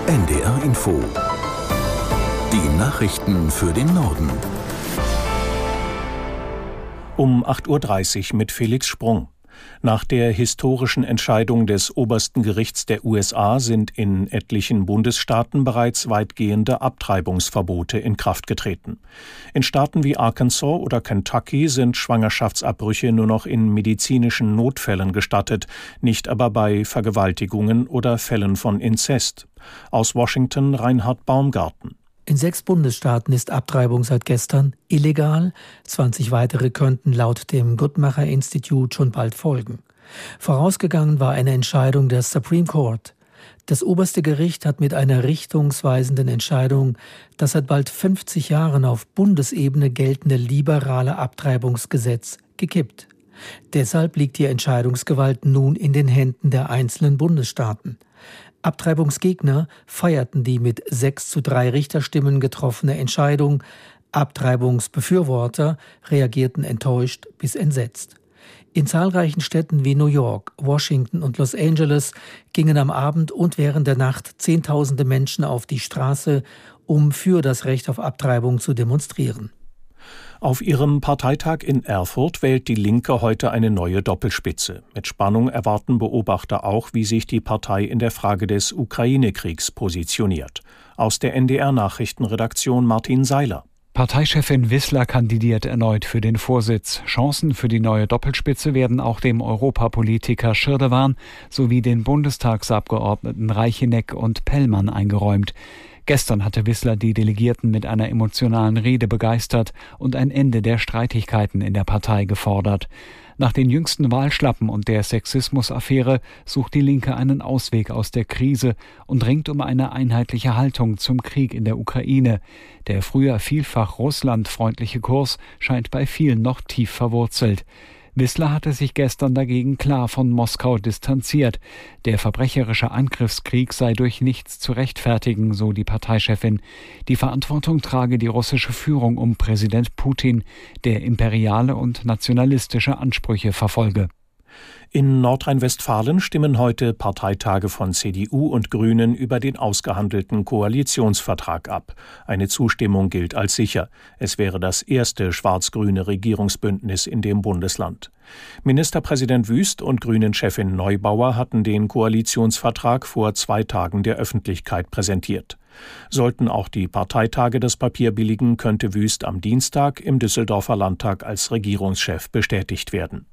NDR Info. Die Nachrichten für den Norden. Um 8.30 Uhr mit Felix Sprung. Nach der historischen Entscheidung des obersten Gerichts der USA sind in etlichen Bundesstaaten bereits weitgehende Abtreibungsverbote in Kraft getreten. In Staaten wie Arkansas oder Kentucky sind Schwangerschaftsabbrüche nur noch in medizinischen Notfällen gestattet, nicht aber bei Vergewaltigungen oder Fällen von Inzest. Aus Washington Reinhard Baumgarten. In 6 Bundesstaaten ist Abtreibung seit gestern illegal. 20 weitere könnten laut dem Guttmacher Institut schon bald folgen. Vorausgegangen war eine Entscheidung der Supreme Court. Das oberste Gericht hat mit einer richtungsweisenden Entscheidung das seit bald 50 Jahren auf Bundesebene geltende liberale Abtreibungsgesetz gekippt. Deshalb liegt die Entscheidungsgewalt nun in den Händen der einzelnen Bundesstaaten. Abtreibungsgegner feierten die mit 6:3 Richterstimmen getroffene Entscheidung. Abtreibungsbefürworter reagierten enttäuscht bis entsetzt. In zahlreichen Städten wie New York, Washington und Los Angeles gingen am Abend und während der Nacht Zehntausende Menschen auf die Straße, um für das Recht auf Abtreibung zu demonstrieren. Auf ihrem Parteitag in Erfurt wählt die Linke heute eine neue Doppelspitze. Mit Spannung erwarten Beobachter auch, wie sich die Partei in der Frage des Ukraine-Kriegs positioniert. Aus der NDR-Nachrichtenredaktion Martin Seiler. Parteichefin Wissler kandidiert erneut für den Vorsitz. Chancen für die neue Doppelspitze werden auch dem Europapolitiker Schirdewan sowie den Bundestagsabgeordneten Reicheneck und Pellmann eingeräumt. Gestern hatte Wissler die Delegierten mit einer emotionalen Rede begeistert und ein Ende der Streitigkeiten in der Partei gefordert. Nach den jüngsten Wahlschlappen und der Sexismus-Affäre sucht die Linke einen Ausweg aus der Krise und ringt um eine einheitliche Haltung zum Krieg in der Ukraine. Der früher vielfach russlandfreundliche Kurs scheint bei vielen noch tief verwurzelt. Wissler hatte sich gestern dagegen klar von Moskau distanziert. Der verbrecherische Angriffskrieg sei durch nichts zu rechtfertigen, so die Parteichefin. Die Verantwortung trage die russische Führung um Präsident Putin, der imperiale und nationalistische Ansprüche verfolge. In Nordrhein-Westfalen stimmen heute Parteitage von CDU und Grünen über den ausgehandelten Koalitionsvertrag ab. Eine Zustimmung gilt als sicher. Es wäre das erste schwarz-grüne Regierungsbündnis in dem Bundesland. Ministerpräsident Wüst und Grünen-Chefin Neubauer hatten den Koalitionsvertrag vor 2 Tagen der Öffentlichkeit präsentiert. Sollten auch die Parteitage das Papier billigen, könnte Wüst am Dienstag im Düsseldorfer Landtag als Regierungschef bestätigt werden.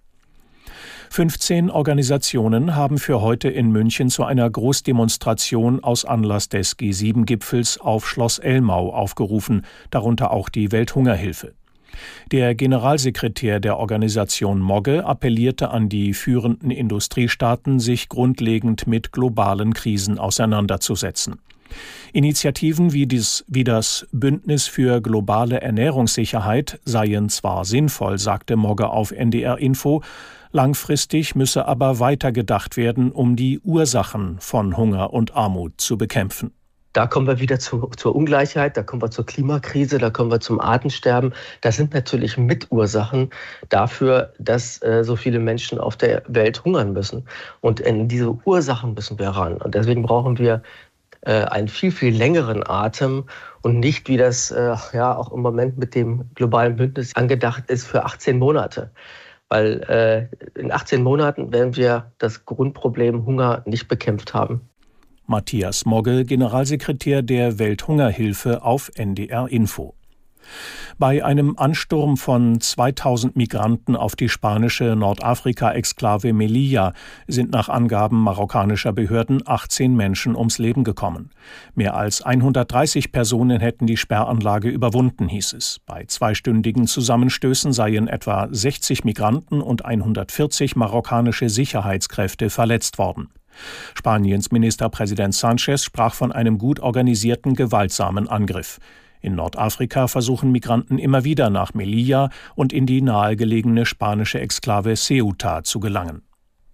15 Organisationen haben für heute in München zu einer Großdemonstration aus Anlass des G7-Gipfels auf Schloss Elmau aufgerufen, darunter auch die Welthungerhilfe. Der Generalsekretär der Organisation Mogge appellierte an die führenden Industriestaaten, sich grundlegend mit globalen Krisen auseinanderzusetzen. Initiativen wie das Bündnis für globale Ernährungssicherheit seien zwar sinnvoll, sagte Mogge auf NDR Info, langfristig müsse aber weitergedacht werden, um die Ursachen von Hunger und Armut zu bekämpfen. Da kommen wir wieder zur Ungleichheit, da kommen wir zur Klimakrise, da kommen wir zum Artensterben. Das sind natürlich Mitursachen dafür, dass so viele Menschen auf der Welt hungern müssen. Und in diese Ursachen müssen wir ran. Und deswegen brauchen wir einen viel, viel längeren Atem und nicht, wie das auch im Moment mit dem globalen Bündnis angedacht ist, für 18 Monate. Weil in 18 Monaten werden wir das Grundproblem Hunger nicht bekämpft haben. Matthias Mogge, Generalsekretär der Welthungerhilfe auf NDR Info. Bei einem Ansturm von 2000 Migranten auf die spanische Nordafrika-Exklave Melilla sind nach Angaben marokkanischer Behörden 18 Menschen ums Leben gekommen. Mehr als 130 Personen hätten die Sperranlage überwunden, hieß es. Bei 2-stündigen Zusammenstößen seien etwa 60 Migranten und 140 marokkanische Sicherheitskräfte verletzt worden. Spaniens Ministerpräsident Sánchez sprach von einem gut organisierten, gewaltsamen Angriff. In Nordafrika versuchen Migranten immer wieder nach Melilla und in die nahegelegene spanische Exklave Ceuta zu gelangen.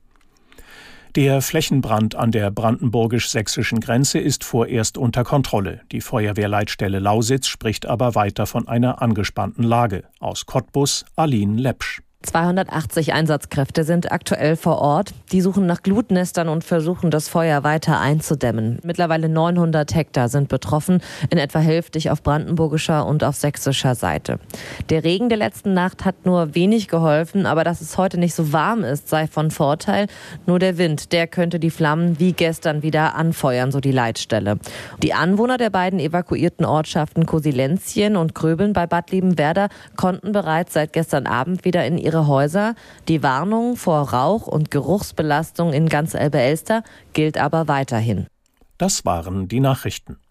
Der Flächenbrand an der brandenburgisch-sächsischen Grenze ist vorerst unter Kontrolle. Die Feuerwehrleitstelle Lausitz spricht aber weiter von einer angespannten Lage. Aus Cottbus Aline Lepsch. 280 Einsatzkräfte sind aktuell vor Ort. Die suchen nach Glutnestern und versuchen, das Feuer weiter einzudämmen. Mittlerweile 900 Hektar sind betroffen, in etwa hälftig auf brandenburgischer und auf sächsischer Seite. Der Regen der letzten Nacht hat nur wenig geholfen, aber dass es heute nicht so warm ist, sei von Vorteil. Nur der Wind, der könnte die Flammen wie gestern wieder anfeuern, so die Leitstelle. Die Anwohner der beiden evakuierten Ortschaften Kosilenzien und Gröbeln bei Bad Liebenwerda konnten bereits seit gestern Abend wieder in ihre Häuser. Die Warnung vor Rauch- und Geruchsbelastung in ganz Elbe-Elster gilt aber weiterhin. Das waren die Nachrichten.